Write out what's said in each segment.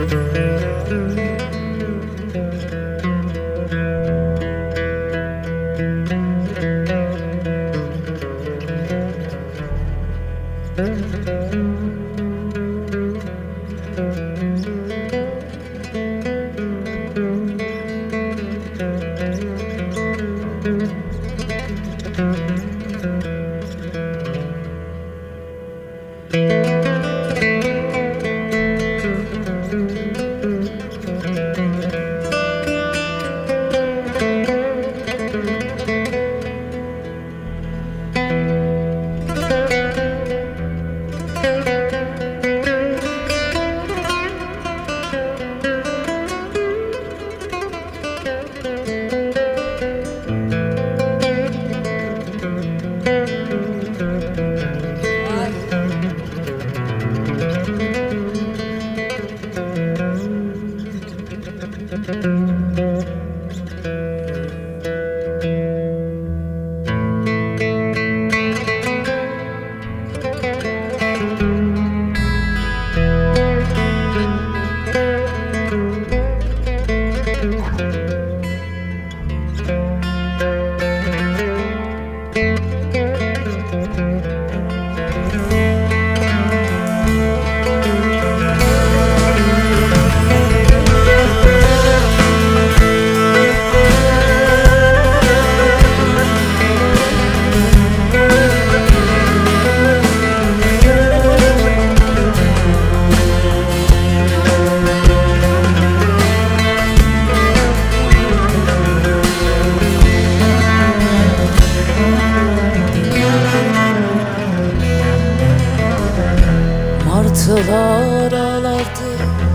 Martılar ağlardı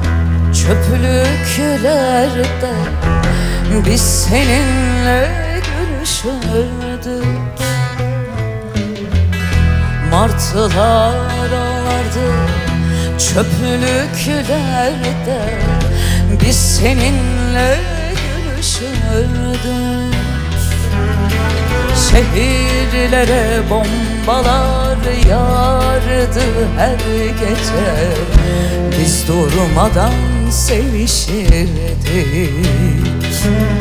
çöplüklerde, biz seninle gülüşürdük. Martılar ağlardı çöplüklerde, biz seninle gülüşürdük. Şehirlere bombalar yağardı her gece, biz durmadan sevişirdik.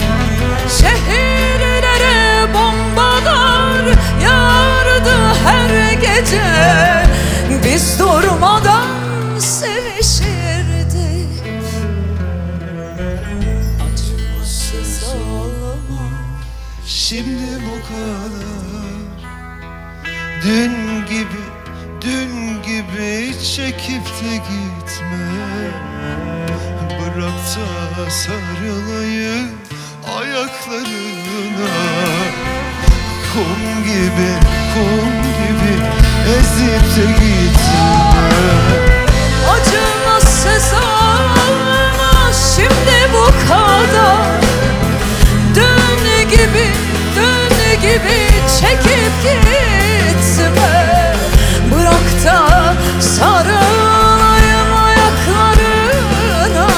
Şehirlere bombalar yağardı her gece, biz durmadan sevişirdik. Acımasız ağlama şimdi bu kadar. Dün gibi çekip de gitme. Bırak da sarılayım ayaklarına. Kum gibi ezip de gitme. Acımasız ağlama şimdi bu kadar. Dün gibi çekip gitme. Bırak da sarılayım ayaklarına.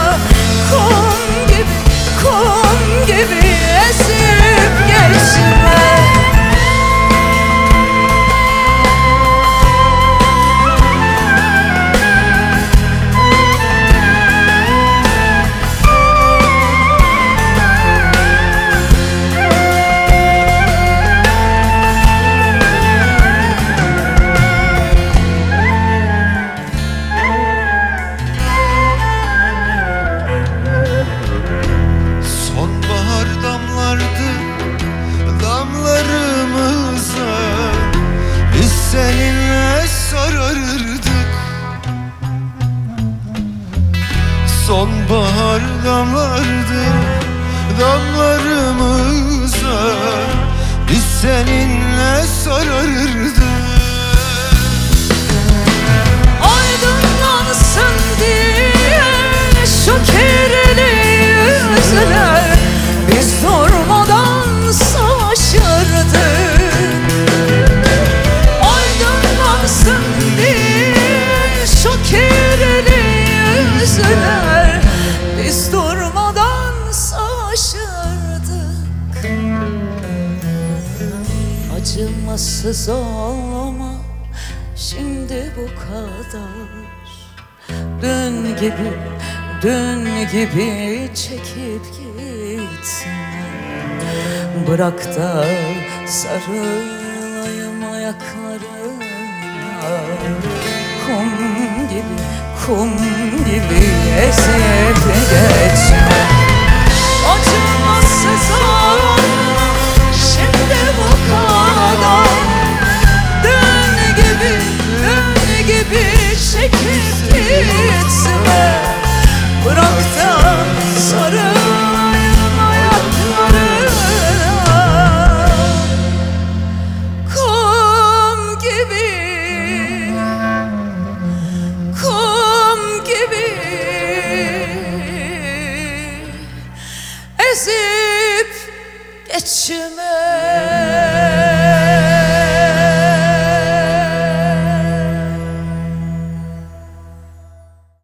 Kum gibi esip geçme. Seninle sararırdık. Sonbahar damlardı damlarımıza, biz seninle sararırdık. Aydınlansın diye şu kirli yüzler, biz durmadan savaşırdık. Biz durmadan savaşırdık. Acımasız olma şimdi bu kadar. Dün dün gibi çekip gitme. Bırak da sarılayım ayaklarına. Kum gibi ezip geçme. Acımasızım şimdi bu kadar. Dün gibi çekip gitme. Bırak da sarılayım ayaklarına. Kum gibi ezip geçme.